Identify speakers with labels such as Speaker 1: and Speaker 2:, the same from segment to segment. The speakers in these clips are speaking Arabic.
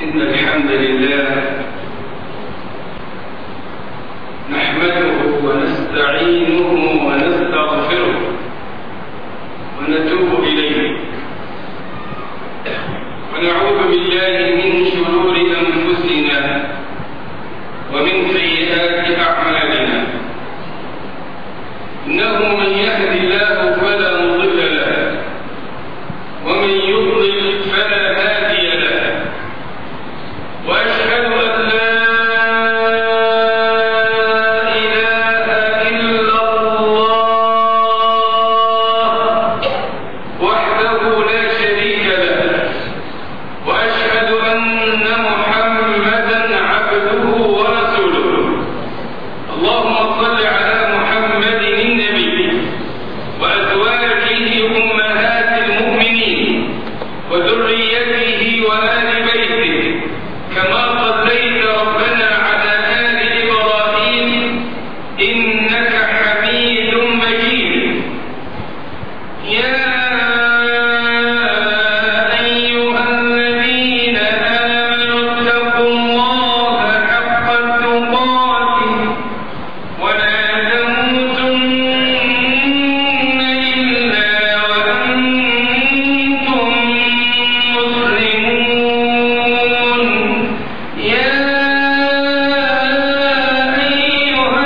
Speaker 1: إن الحمد لله نحمده ونستعينه ونستغفره ونتوب إليه ونعوذ بالله من شرور أنفسنا ومن سيئات أعمالنا إنه من يهد الله فلا مضل له ومن يضلل فلا هادي له وأشهد أن لا إله إلا الله وحده لا شريك له وأشهد أن محمدا عبده ورسوله اللهم صل على محمد النبي وأزواجه أمهات المؤمنين وذريته وآل بيته كما صليت ربنا على آل إبراهيم إنك حميد مجيد يا أيها الذين آمنوا اتقوا الله حق تقاته ولا تموتن إلا وأنتم مسلمون يا أيها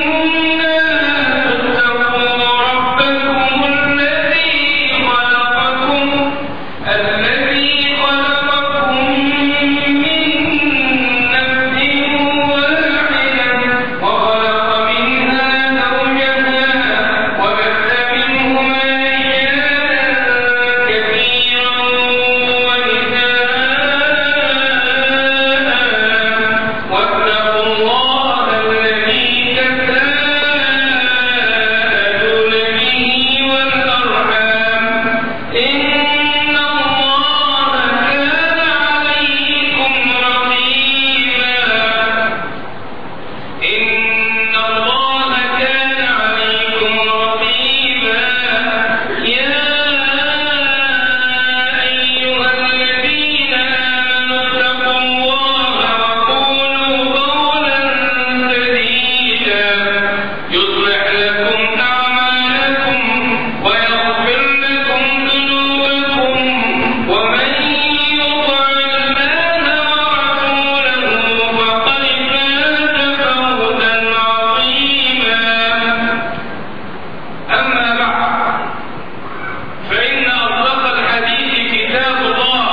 Speaker 1: الناس اتقوا ربكم الذي خلقكم من نفس واحدة وخلق منها زوجها وبث منهما رجالا كثيرا ونساء واتقوا الله الذي تساءلون به والأرحام إن الله كان عليكم رقيبا يا أيها الذين آمنوا اتقوا الله وقولوا قولا سديدا يصلح لكم أعمالكم ويغفر لكم ذنوبكم ومن يطع الله ورسوله فقد فاز فوزا عظيما أما بعد فإن أصدق الحديث كتاب الله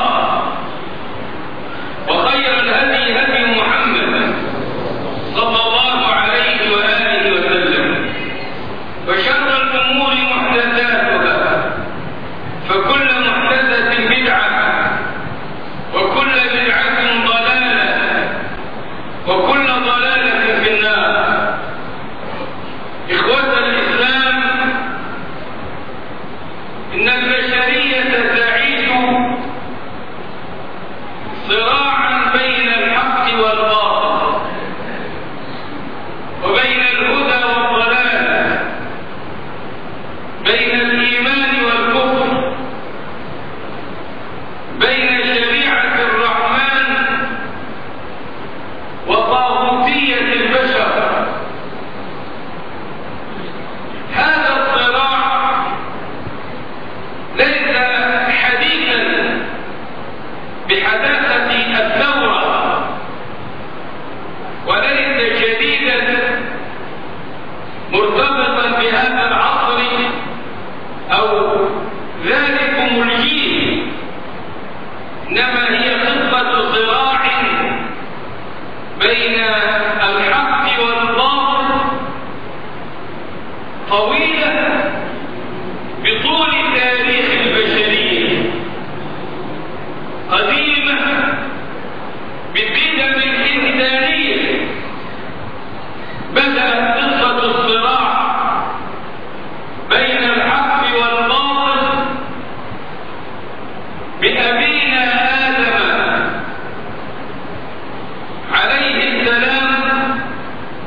Speaker 1: وخير الهدي هدي محمد صلى الله عليه وآله وسلم وشر الأمور محدثاتها فكل محدثة بدعة وكل بدعة ضلالة وكل ضلالة في النار إخوة الإسلام إن البشرية تعيش صراعا بين الحق والباطل وبين الهدى والضلال بين الإيمان والكفر بين شريعة الرحمن وطاغوتية البشر هذا الصراع ليس حديثا بحداثة الثورة وليس جديدا مرتبطا بهذا العصر أو ذلكم الجيل إنما هي قصة صراع بين الحق والباطل طويلة بطول تاريخ البشرية قديمة بالقدم الإنسانية بدأت قصة الصراع بين الحق والباطل بأبينا آدم عليه السلام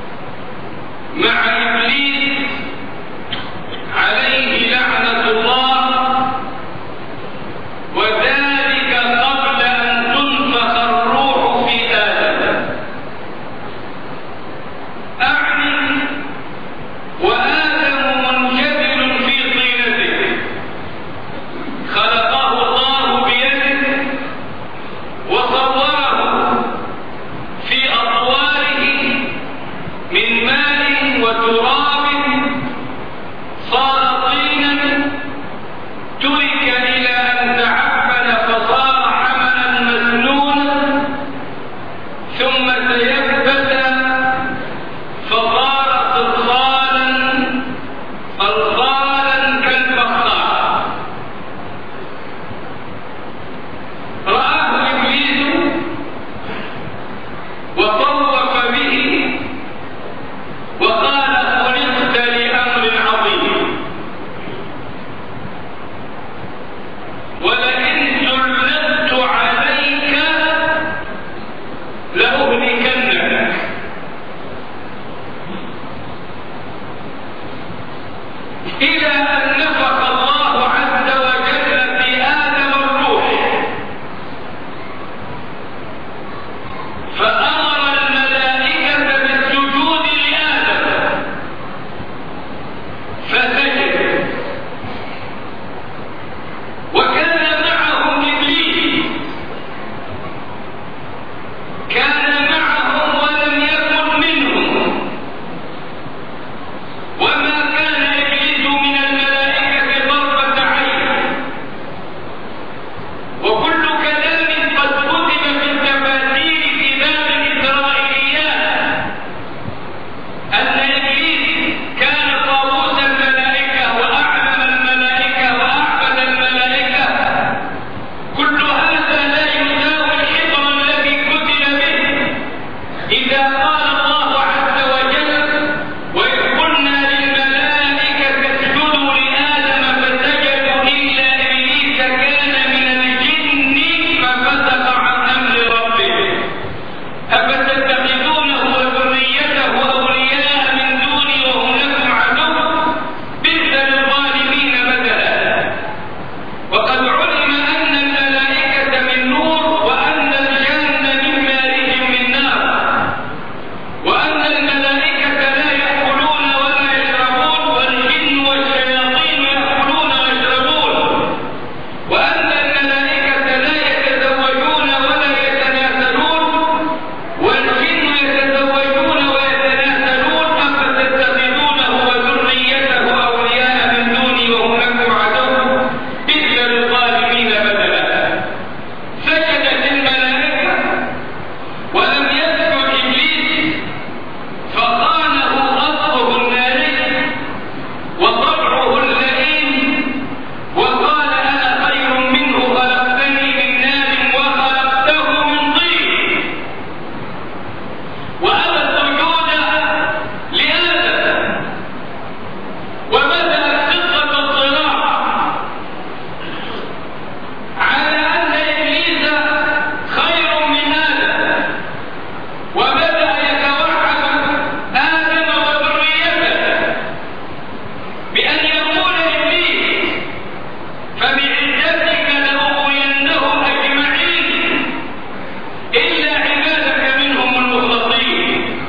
Speaker 1: إلا عبادك منهم المخلصين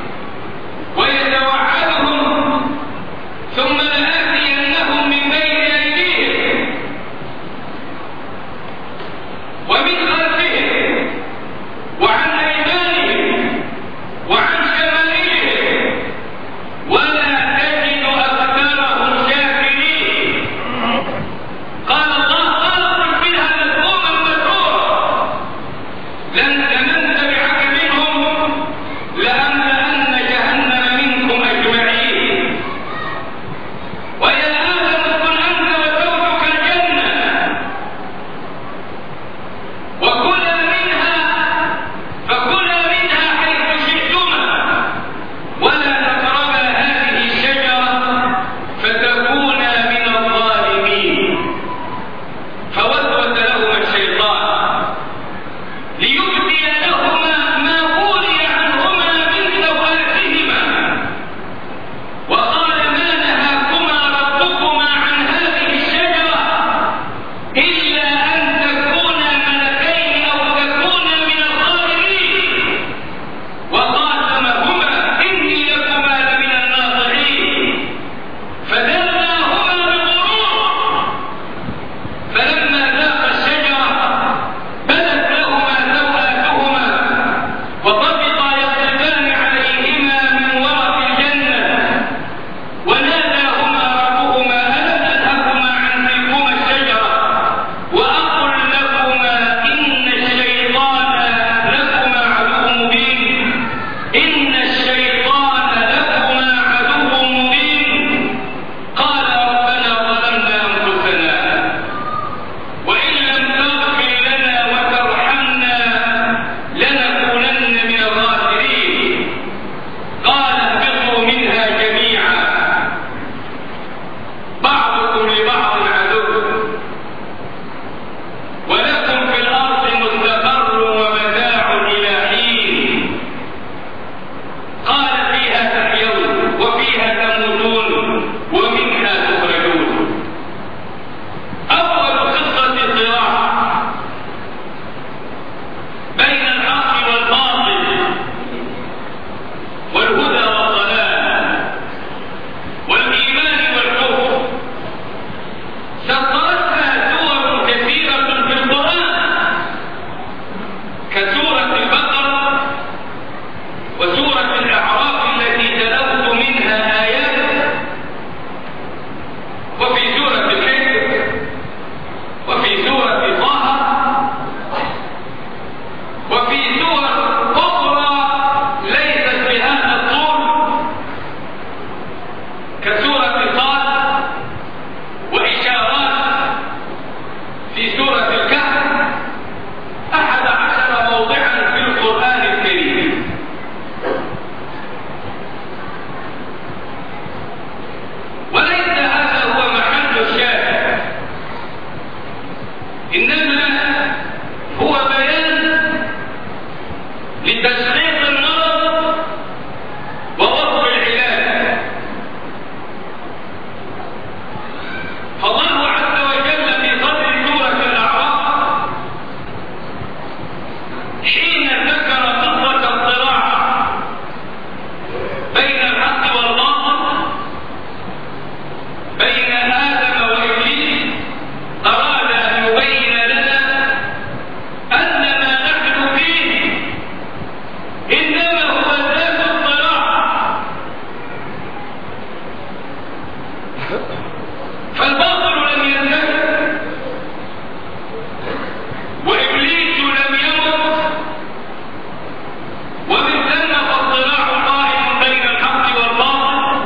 Speaker 1: ويتوعدهم ثم لآتينهم من بين أيديهم ومن خلفهم وعن أيمانهم وعن شمائلهم ولا تجد أكثرهم شاكرين. قال الله خلق منها مذموما مدحورا لن تبعك منهم لأملأن جهنم منكم أجمعين. ويا آدم اسكن أنت وزوجك الجنة وكلا منها حيث شئتما ولا تقربا هذه الشجرة فتكونا من الظالمين. فوسوس لهما الشيطان ليبدي لهما ما وري عنهما من سوآتهما وقال ما نهاكما ربكما عن هذه الشجرة إلا أن تكونا ملكين أو تكونا من الخالدين وقاسمهما إني لكما لمن الناصحين فدلاهما بغرور فلما ذاقا الشجرة بدت لهما سوآتهما وطفقا يخصفان عليهما من ورق الجنة وناداهما ربهما ألم أنهكما عن تلكما الشجرة وأقل لكما إن الشيطان لكما عدو مبين قال ربنا ظلمنا أنفسنا وإن لم تغفر لنا وترحمنا لنكونن من الخاسرين. قال اهبطوا منها جميعا بعضكم لبعض عدو ولكم في الأرض مستقر ومتاع إلى حين. قال فيها تحيون وفيها تموتون ومنها تخرجون. أول قصة صراع بين الحق والباطل والهدى والضلال والإيمان والكفر سطرتها سور كثيرة في القرآن كسورة البقرة وسورة الأعراف التي تلوت منها آيات وفي سورة الحجر وفي سورة طه وفي سور أخرى ليست بهذا الطول كسورة صاد وإشارات في سورة الكهف 11 موضعا في القرآن الكريم. وليس هذا هو محل الشاهد إنما هو بيان لتشخيص المرض ووصف العلاج. فالله عز وجل في صدر سورة الأعراف حين ذكر قصة الصراع بين الحق والباطل بين آدم وإبليس أراد أن يبين لنا أن ما نحن فيه إنما هو ذات الصراع. فالباطل لم ينتهي وإبليس لم يمت ومن ثم فالصراع قائم بين الحق والباطل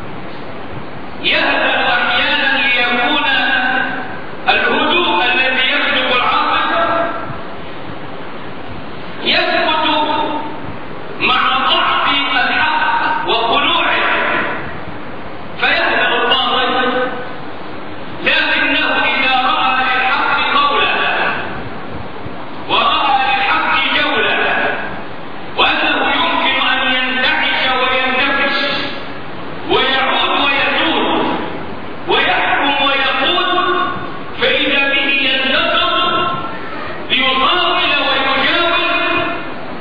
Speaker 1: يهدأ أحيانا ليكون الهدوء الذي يسبق العاصفة يثبت مع ضعف الحق وخلوعه فيهدأ الباطل. لكنه إذا رأى للحق قولا ورأى للحق جولا وأنه يمكن أن ينتعش ويندفش ويعود ويزول ويحكم ويقود فإذا به ينتصر ليطاول ويجاور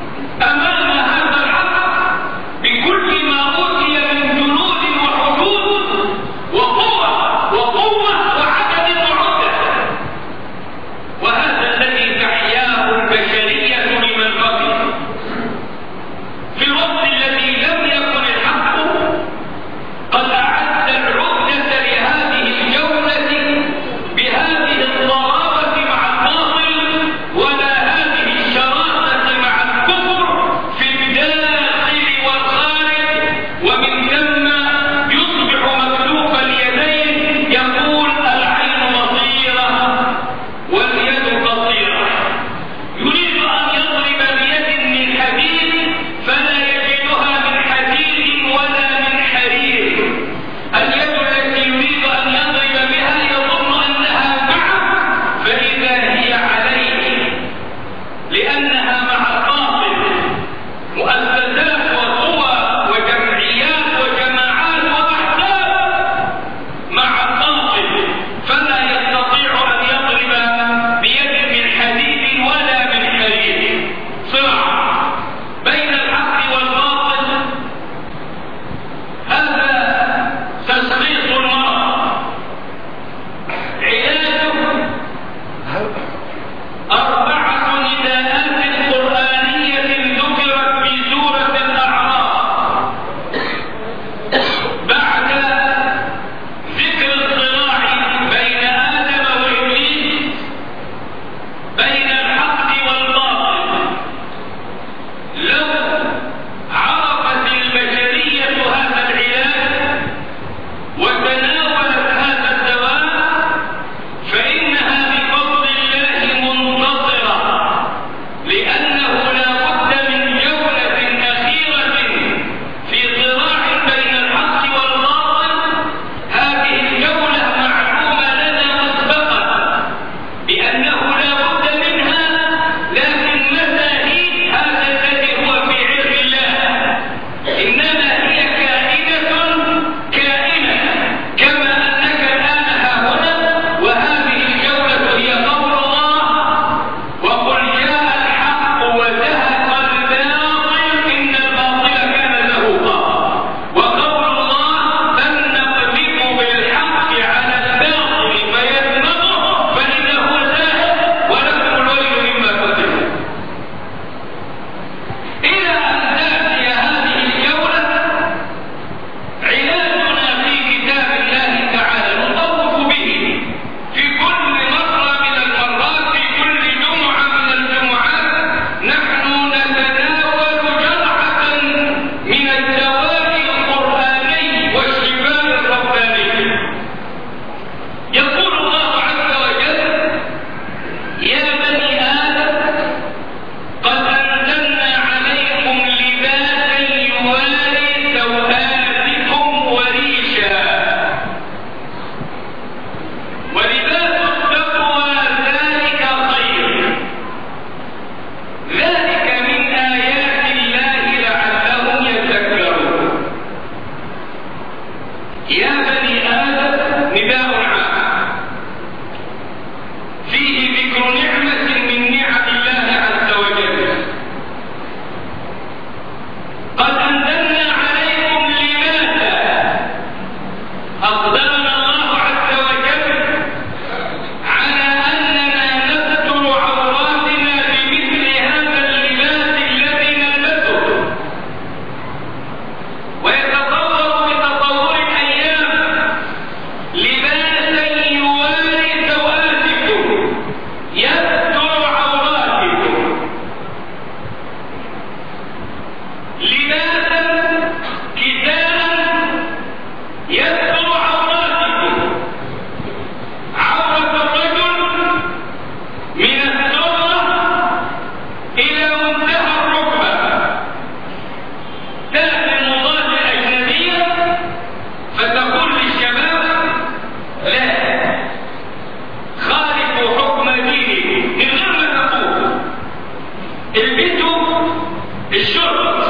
Speaker 1: الشرط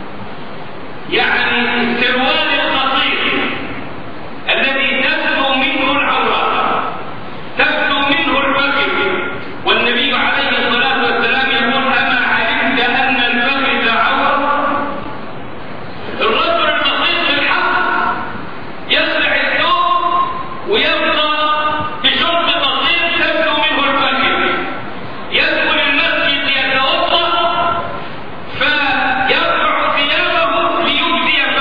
Speaker 1: يعني السروال القصير الذي تبدو منه العورات، تبدو منه الفخذ، والنبي عليه الصلاة والسلام يقول أما علمت أن الفخذ عورة؟ الرجل البسيط في الحق يخلع الثوب ويبقى بشرط بسيط تبدو منه الفخذ، يدخل المسجد يتوضأ فيرفع ثيابه ليبدي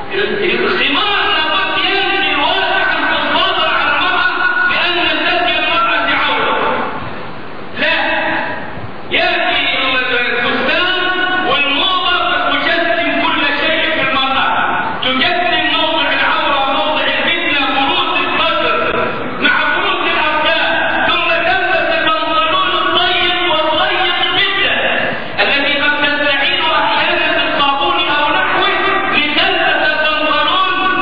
Speaker 1: الخمار لابد ينزل واسعا في الصدر على المرأة لأن ثدي المرأة عورة. لا، يأتي الفستان والموضة تجسم كل شيء في المرأة، تجسم موضع العورة، موضع الفتنة، بروز الصدر مع بروز الأركان، ثم تلبس البنطلون الضيق والضيق جدا الذي قد تستعين أحيانا بالصابون أو نحوه لتلبس البنطلون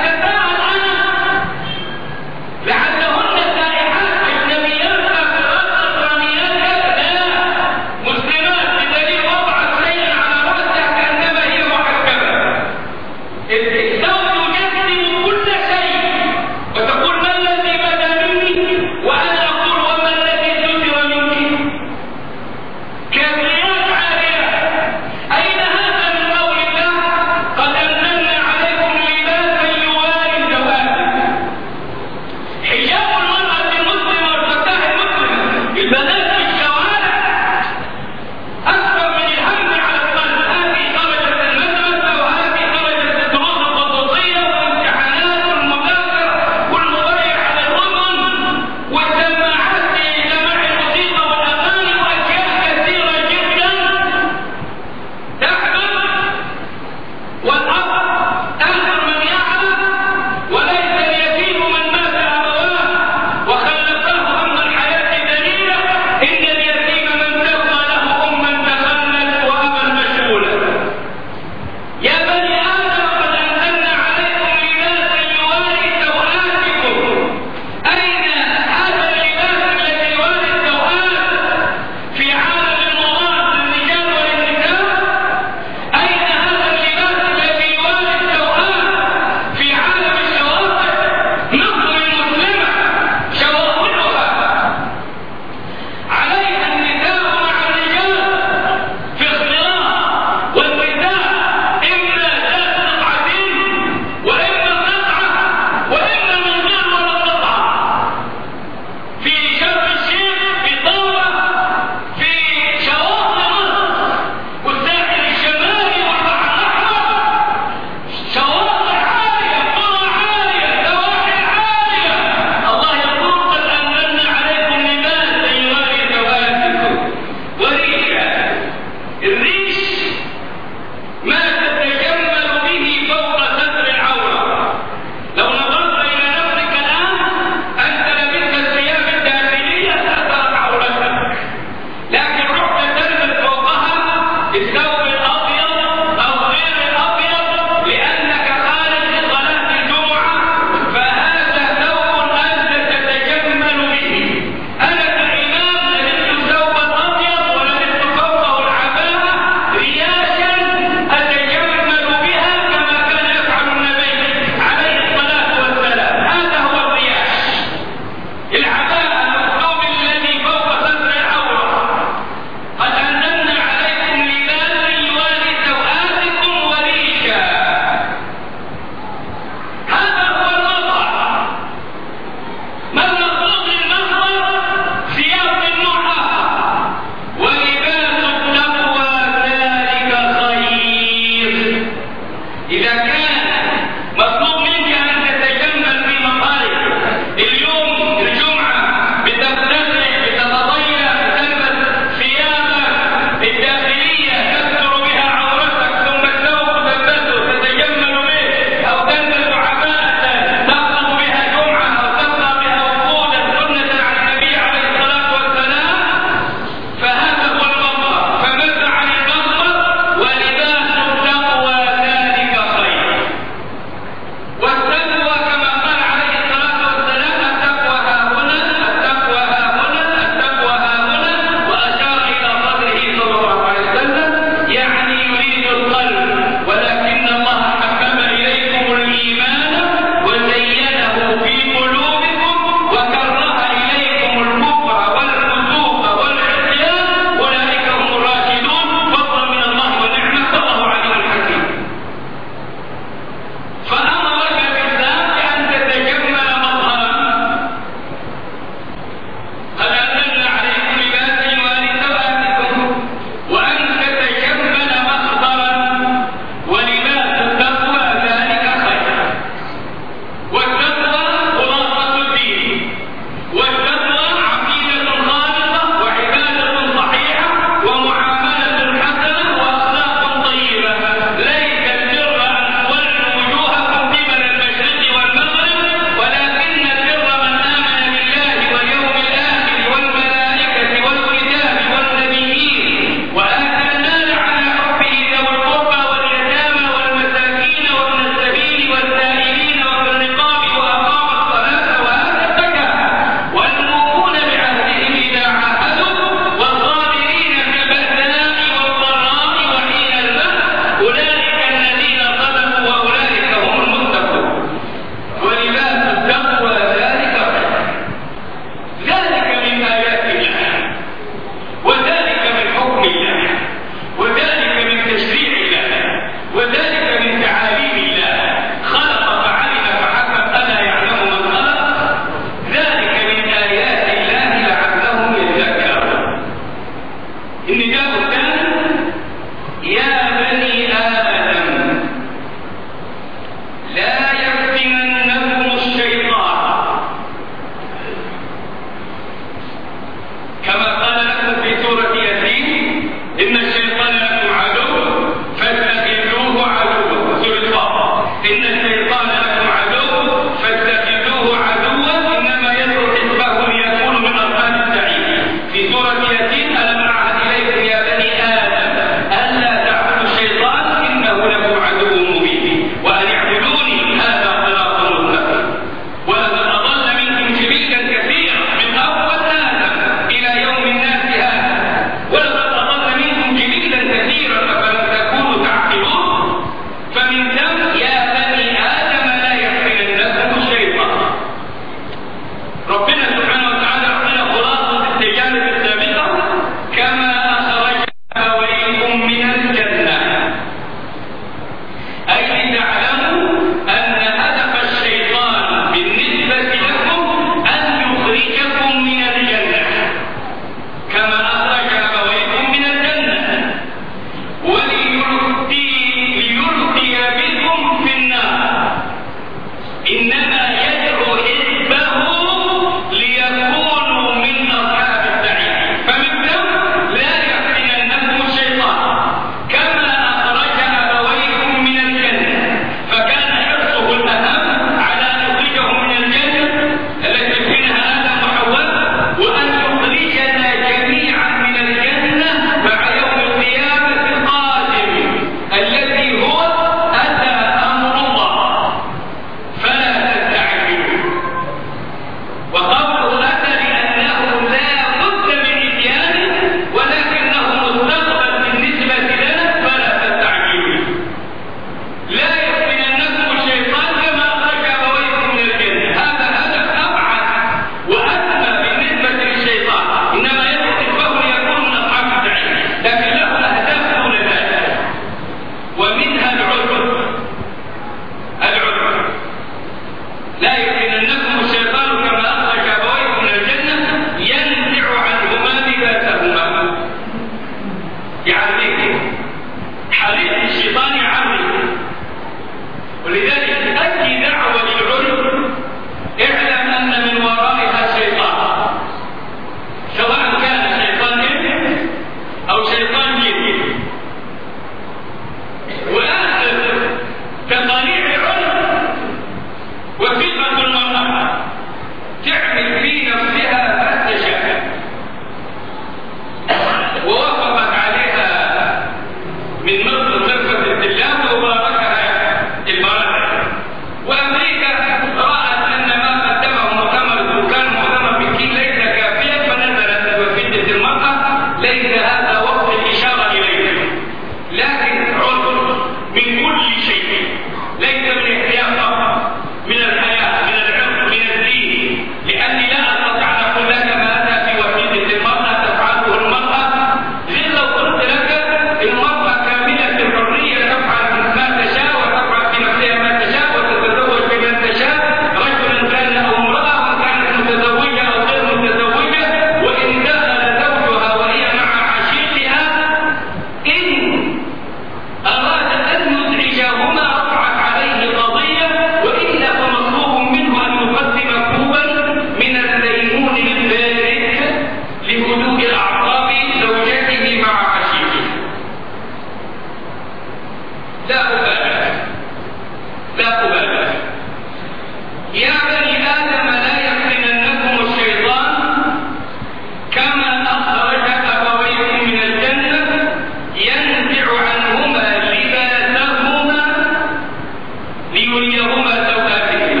Speaker 1: كما أخرج أبويكم من الجنة ينزع عنهما لباسهما ليريهما سوآتهما.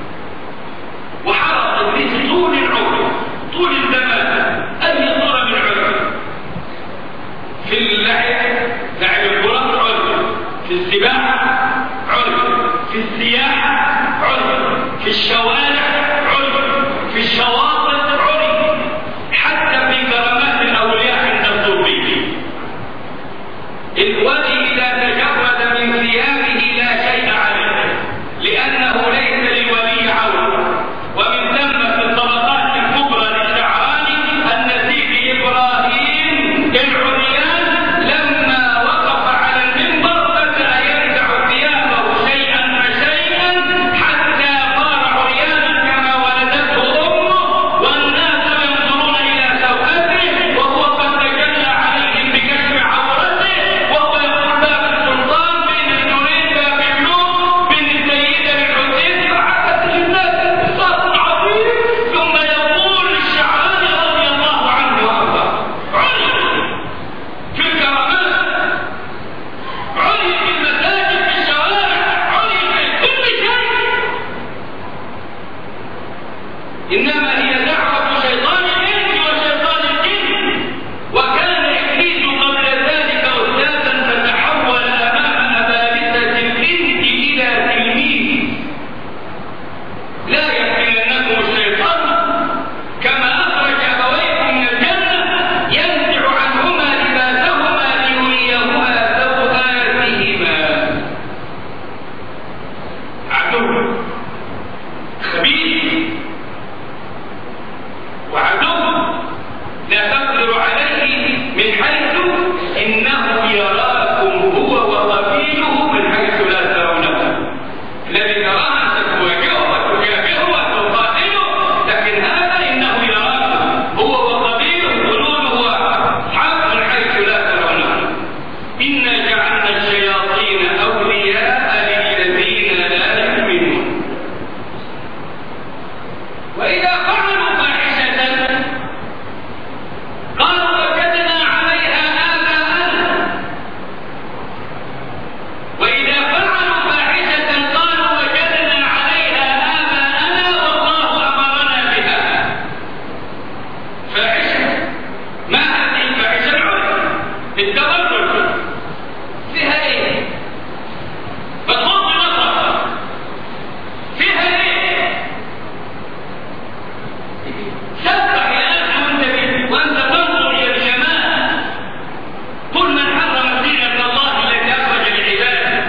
Speaker 1: وحرص إبليس طول العمر طول الزمان أي صورة من عرف، في اللعب لعب الكرة عرف، في السباحة عرف، في السياحة عرف، في الشوارع عرف، في الشواطئ عرف، حتى في كرامات الأولياء عند الصوفيين. الولي إذا تجرد من ثيابه لا شيء عليه لأنه ليس للولي عورة. ومن ثم في الطبقات الكبرى للشعراني النسيب إبراهيم العريان لما وقف على المنبر بدأ ينزع ثيابه شيئا فشيئا حتى صار عريانا كما ولدته أمه، والناس ينظرون إلى سوءته وهو قد تجلى عليهم بكشف عورته، وهو يقول باب السلطان بين النورين باب الملوك بين السيدة الحسين، فعبت للناس انتصار عظيم. ثم يقول الشعراني رضي الله عنه وارضاه علي في الكرامات، علي في المساجد في الشوارع، علي في كل شيء، إنما هي دعوة شيطان الإنس وشيطان الجن. وكان إبليس قبل ذلك أستاذا فتحول أمام أبالسة الإنس إلى تلميذ. لا يفتننكم الشيطان كما أخرج أبويكم من الجنة ينزع عنهما لباسهما ليريهما سوآتهما. عدو خبيث وعدو لا تقدر عليه من حيث إنه يراكم هو وقبيله من حيث لا ترونه. الذي تراه أنت تواجهه وتجابهه وتقاتله، لكن هذا إنه يراكم هو وقبيله قلوبه وأصحابه من حيث لا ترونه. إنا جعلنا الشياطين أولياء للذين لا يؤمنون. وإذا فعلوا فاحشة قالوا وجدنا عليها آباءنا. وإذا فعلوا فاحشة قالوا وجدنا عليها آباءنا والله أمرنا بها. فاحشة، ما هذه الفاحشة؟ العرف التبرج فيها إيه؟ فتغض نظرك فيها إيه؟ سبح يا أخي وأنت تنظر إلى الجمال. قل من حرم زينة الله التي أخرج لعباده.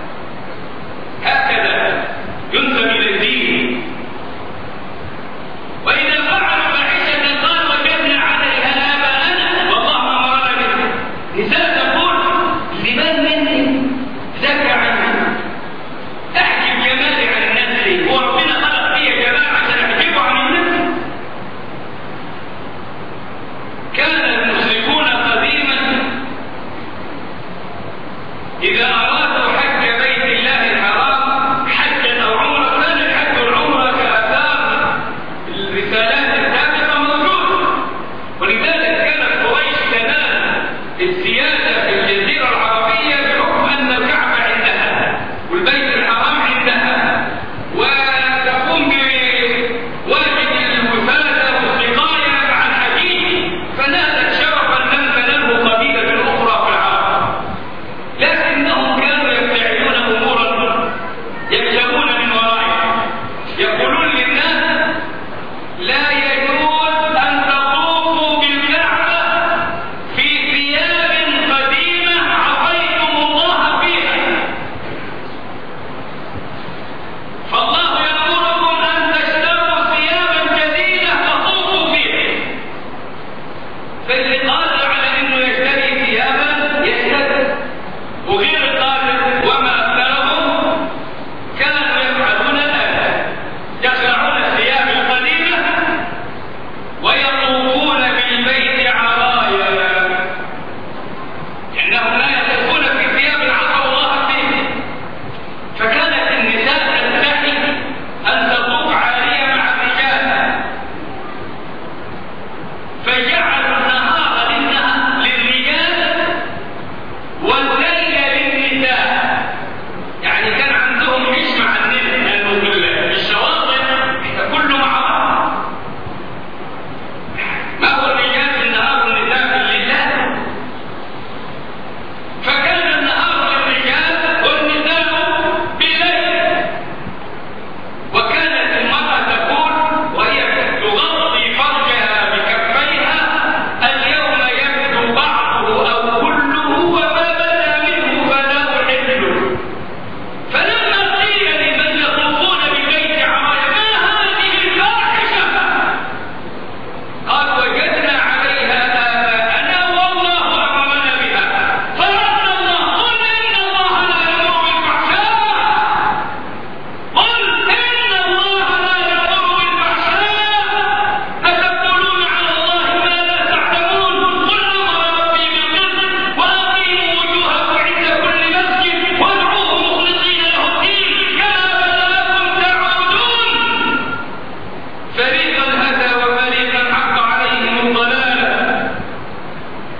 Speaker 1: هكذا ينسب إلى الدين. وإذا فعلوا فاحشة قالوا وجدنا عليها آباءنا والله أمرنا بها. نساء تقول لمن مني زكى عنها، أحجب جمالي عن نفسي، وربنا خلق فيا جمال عشان أحجبه عن النفس. كان المشركون قديما إذا أرادوا حج بيت الله الحرام حجا أو عمرة، كان الحج والعمرة كآثار الرسالات السابقة موجودة. ولذلك كانت قريش تنال السيادة في الجزيرة العربية بحكم أن الكعبة عندها والبيت الحرام عندها، وتقوم بواجب الوفادة والسقاية مع الحجيج. فنالت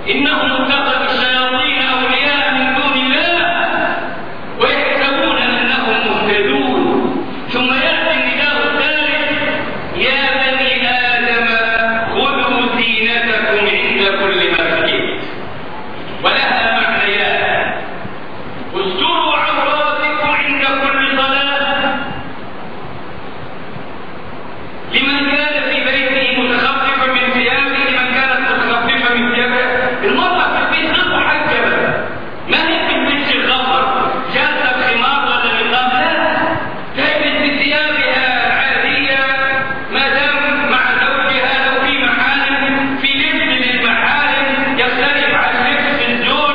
Speaker 1: إنهم اتخذوا الشياطين أولياء من دون الله ويحسبون أنهم مهتدون. ثم يأتي النداء الثالث: يا بني آدم خذوا زينتكم عند كل مسجد. ولها معنيان: استروا عوراتكم عند كل صلاة، لمن كان في بيته متخففا من ثيابه، لمن كانت متخففة من ثيابه. المرأة في البيت غير محجبة، ما هي بتلبس الغفر جالسة بخمار ولا نقاب، لا، تلبس بثيابها العادية ما دام مع زوجها. لو في محارم، في لبس للمحارم يختلف عن لبس الزوج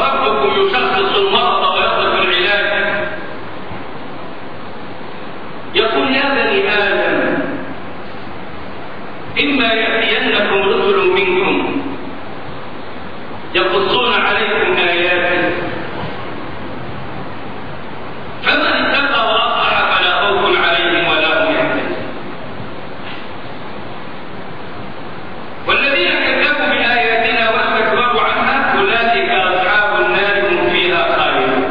Speaker 1: وربكم يشخص المرض ويصف العلاج. يقول يا بني آدم إما يأتينكم رسل منكم يقصون عليكم آياتي فمن اتقى وأطاع فلا خوف عليهم ولا هم يحزنون. والذين كذبوا بآياتنا واستكبروا عنها أولئك أصحاب النار هم فيها خالدون.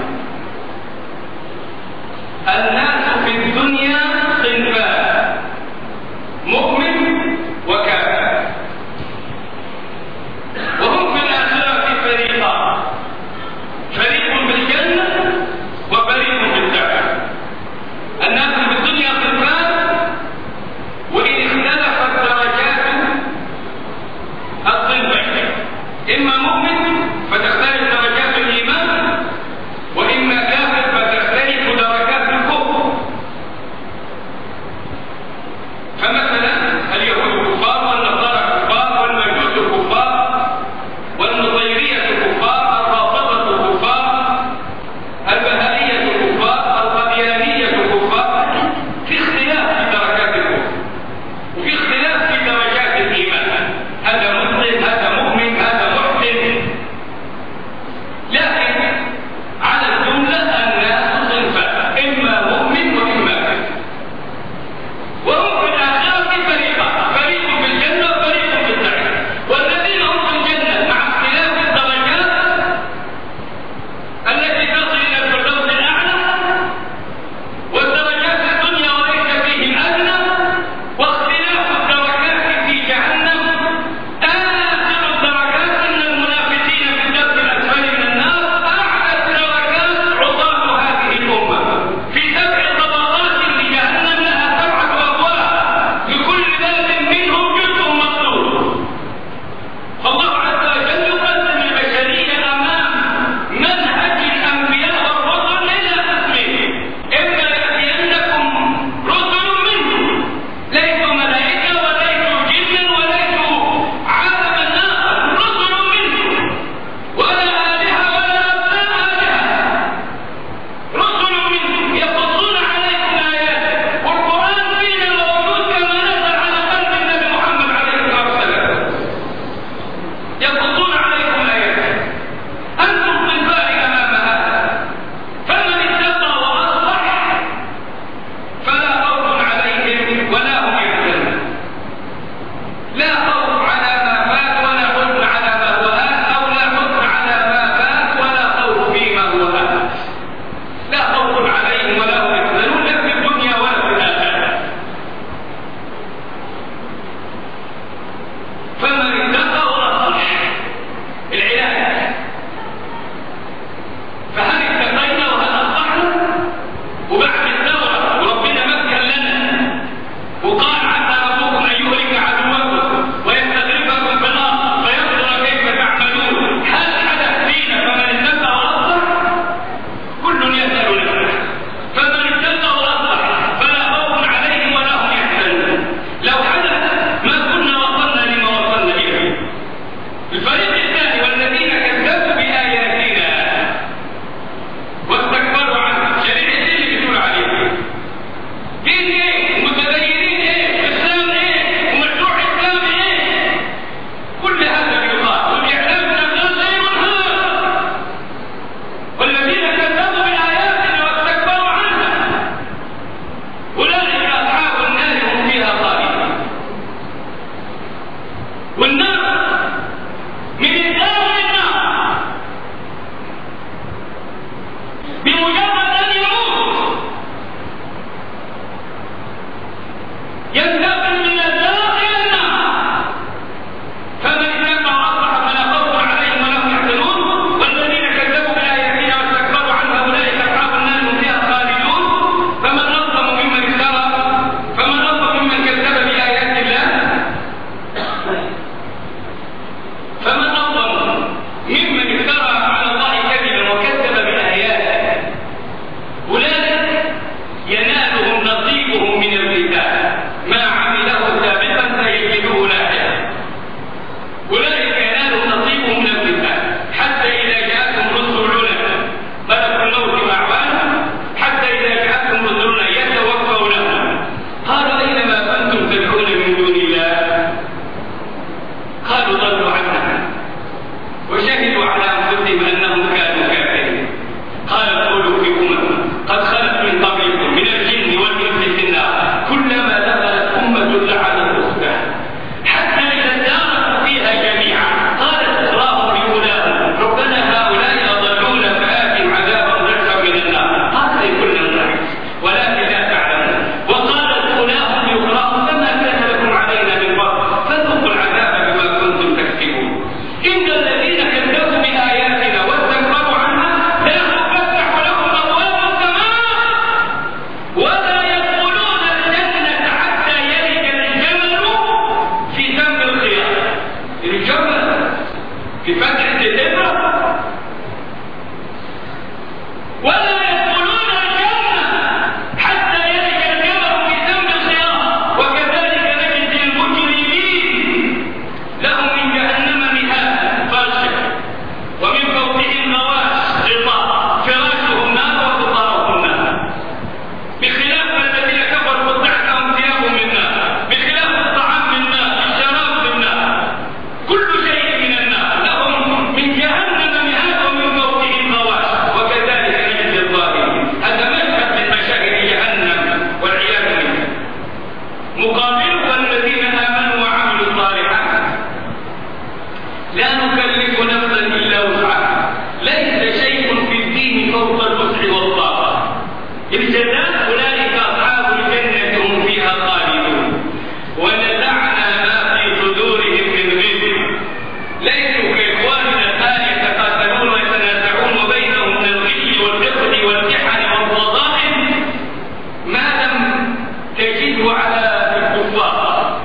Speaker 1: الجزاء أولئك أصحاب الجنة هم فيها خالدون. ونزعنا ما في صدورهم من غل ليسوا كإخواننا الآن يتقاتلون ويتنازعون بينهم من الغل والحقد والجحن والفضائل ما لم تجده على الكفار.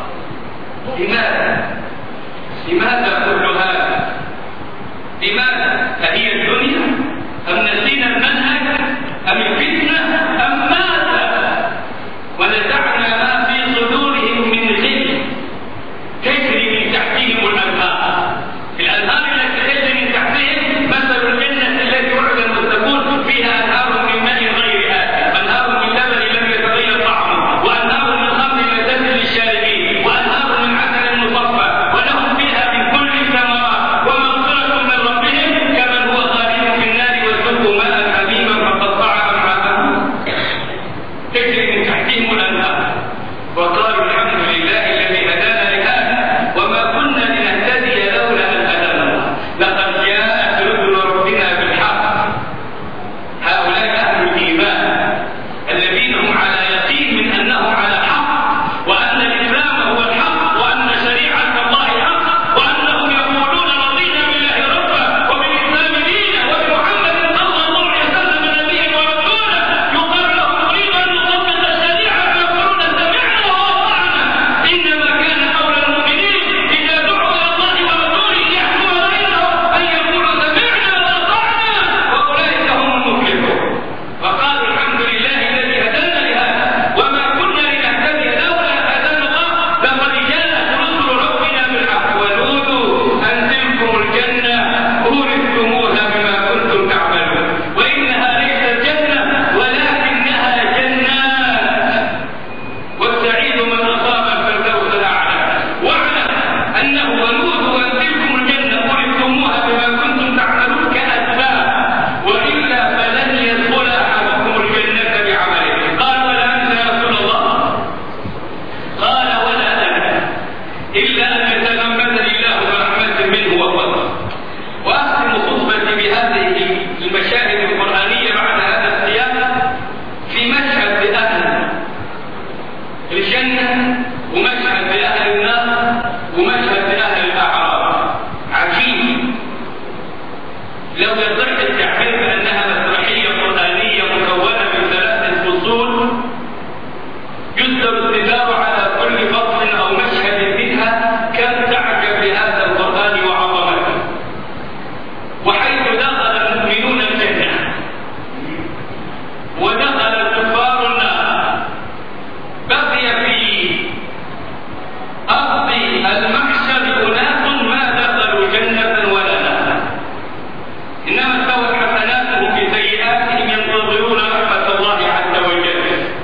Speaker 1: لماذا كل هذا؟ لماذا؟ أهي الدنيا أم نسينا المنهج أم الفتنة أم ماذا؟ ونزعنا ما في صدورهم من غل تجري من تحتهم الأنهار. الأنهار التي تجري من تحتهم مثل الجنة التي وعد المتقون فيها أنهار من ماء غير آسن، أنهار من لبن لم يتغير طعمه، وأنهار من خمر لذة للشاربين، وأنهار من عسل مصفى، ولهم فيها من كل الثمرات ومغفرة من ربهم كمن هو خالد في النار وسقوا ماء حميما فقطع أمعاءهم. تجري من تحتهم الأنهار. وقالوا الحمد لله الذي هدانا لهذا وما كنا لنهتدي لولا أن هدانا الله لقد جاءت رسل ربنا بالحق. هؤلاء أهل الإيمان الذين هم على يقين من أنهم على حق، وأن الإسلام هو الحق، وأن شريعة الله حق، وأنهم يقولون رضينا بالله ربا وبالإسلام دينا وبمحمد صلى الله عليه وسلم نبيا ورسولا. يقال لهم نريد أن نطبق الشريعة فيقولون سمعنا وأطعنا. إنما كان قول المؤمنين إذا دعوا إلى الله ورسوله ليحكم بينهم أن يقولوا سمعنا وأطعنا وأولئك هم المفلحون. وقالوا الحمد لله الذي هدانا لهذا وما كنا لنهتدي لولا أن هدانا الله لقد جاءت رسل ربنا بالحق ونودوا أن تلكم الجنة أورثتموها بما كنتم تعملون. وإنها ليست جنة ولكنها جنات، والسعيد من أصاب الفردوس الأعلى. واعلم أنه ونودوا أن تلكم الجنة أورثتموها بما كنتم تعملون كأسباب، وإلا فلن يدخل أحدكم الجنة بعمله. قال ولا أنت يا رسول الله؟ قال ولا أنا إلا أن يتغمدني الله برحمة منه وفضل. وأختم خطبتي بهذه المشاهد القرآنية بعد هذا السياق في مشهد بأهل الجنة ومشهد بأهل النار ومشهد بأهل الأعراف. عجيب لو يصح التعبير بأنها مسرحية قرآنية مكونة من 3 فصول يسر الستار على كل فصل أو مشهد منها. كم تعجب بهذا القرآن وعظمته. وحيث دخل المؤمنون الجنة ودخل الكفار النار بقي في أرض المحشر أناس ما دخلوا جنة ولا نارا، إنما استوت حسناتهم بسيئاتهم ينتظرون رحمة الله عز وجل.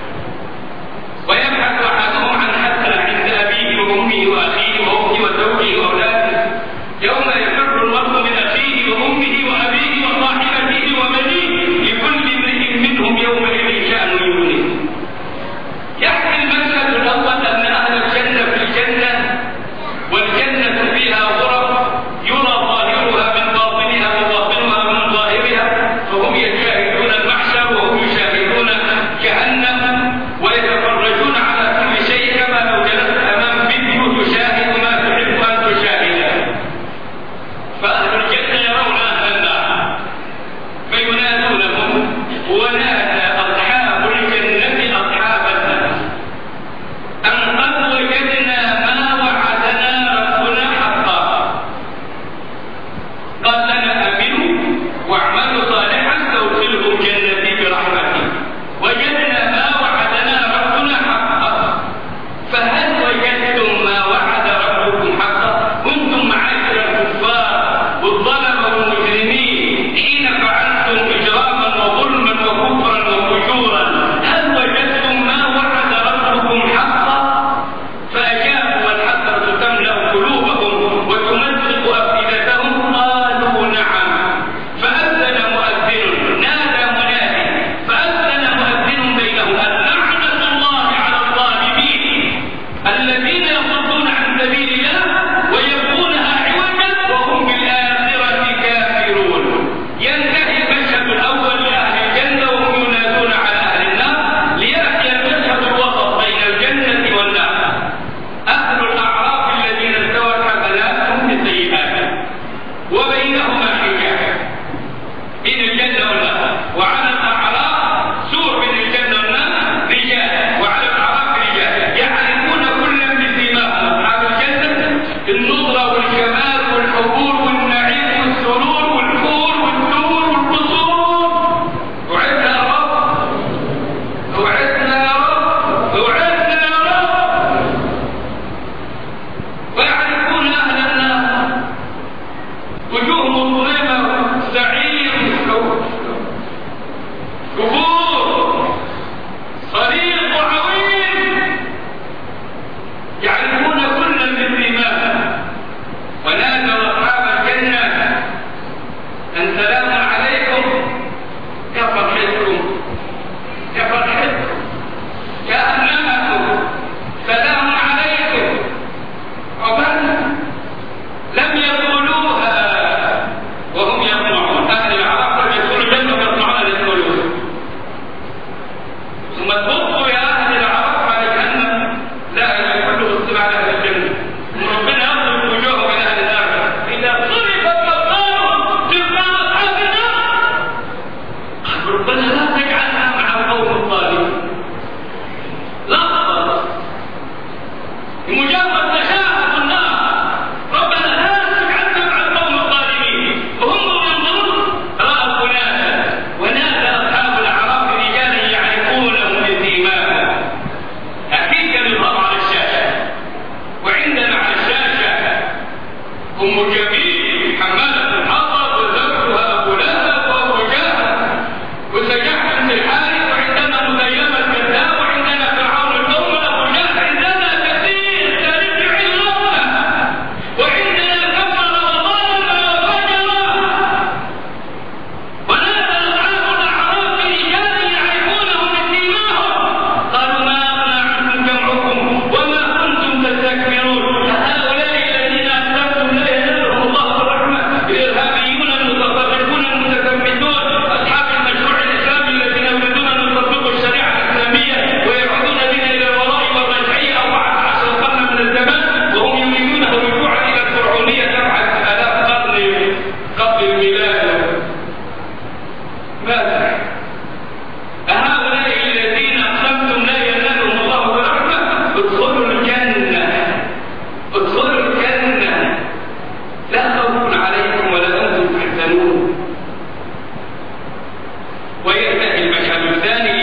Speaker 1: ويبحث أحدهم عن حسنة عند أبيه وأمه وأخيه وأخته وزوجه وأولاده يوم يفر المرء من أخيه وأمه وأبيه وصاحبته وبنيه لكل امرئ منهم يومئذ شأن يغنيه. يحكي المشهد الأول أن أهل الجنة في الجنة والجنة فيها غرف يرى ظاهرها من باطنها وباطنها من ظاهرها، فهم يشاهدون المحشر وهم يشاهدون جهنم ويتفرجون على كل شيء كما لو جلست أمام فيديو تشاهد ما تحب أن تشاهده. فأهل الجنة يرون أهل النار فينادونهم ونادى أصحاب الجنة أصحاب النار أن قد وجدنا ما وعدنا ربنا حقا. قال لنا آمنوا واعملوا صالحا سأدخلكم جنتي برحمتي. وجدنا ما وعدنا ربنا حقا. فهل وجدتم ما وعد ربكم حقا؟ كنتم معاشر الكفار والظلمة والمجرمين حين فعلتم إجراما وظلما وكفرا وفجورا، هل وجدتم ما وعد ربكم حقا؟ فأجابوا والحسرة تملأ قلوبهم وتمزق أفئدتهم قالوا نعم. فأذن مؤذن نادى منادي وعلى الأعراف سور بين الجنة والنار رجال، وعلى الأعراف رجال يعرفون كلا بسيماهم. أصحاب الجنة النضرة والجمال والحبور والنعيم والسرور والحور والدور والقصور. وعدنا يا رب، وعدنا يا رب، وعدنا يا رب. ويعرفون أهل النار وجوه مظلمة سعير كفور صريق عويل، يعرفون كلا بسيماهم. ونادوا أصحاب الجنة أن سلام عليكم، يا فرحتكم يا فرحتكم يا أهلكم، سلام عليكم. عقبالنا لم يقولوها وهم يطمعون. أهل العراق لم يدخلوا الجنة ويطمعون أن يدخلوها. ثم تبصوا يا أهل العراق على جهنم، لا كله الصبع على أهل الجنة. وربنا يضرب وجوههم إلى أهل النار إذا صرفت أبصارهم تلقاء أصحاب النار. ربنا لا تجعلها مع القوم الظالمين. لحظة بمجرد تشاهد النار، ربنا لا تجعلنا مع القوم الظالمين. وهم ينظرون رأوا أناسا، ونادى أصحاب الأعراف رجالا يعرفونهم بسيماهم. أكيد كانوا يظهروا على الشاشة. وعندنا على الشاشة أم جميل حمالة الحطب وزوجها أبو لهب وأبو جهل وسجاح بنت الحارث، وعندنا مسيلمة الكذاب، وعندنا فرعون الأول أبو جهل. عندنا كثير سنرجع اللغة، وعندنا كفر وظالم وفجر. ونادى أصحاب الأعراف رجالا يعرفونهم بسيماهم قالوا ما أغنى عنكم جمعكم وما كنتم تستكبرون. هؤلاء الذين أسلمتم لا ينالهم الله الرحمة، الإرهابيون المتطرفون المتثبتون، أصحاب المشروع الإسلامي الذين يريدون أن يطبقوا الشريعة الإسلامية ويعودون بنا إلى الوراء والرجعية 14 قرن من الزمان، وهم يريدون الرجوع إلى الفرعونية 7000 قرن قبل الميلاد. ماذا؟ هؤلاء الذين أقسمتم لا ينالهم الله برحمة ادخلوا الجنة، ادخلوا الجنة لا خوف عليكم ولا أنتم تحزنون. وينتهي المشهد الثاني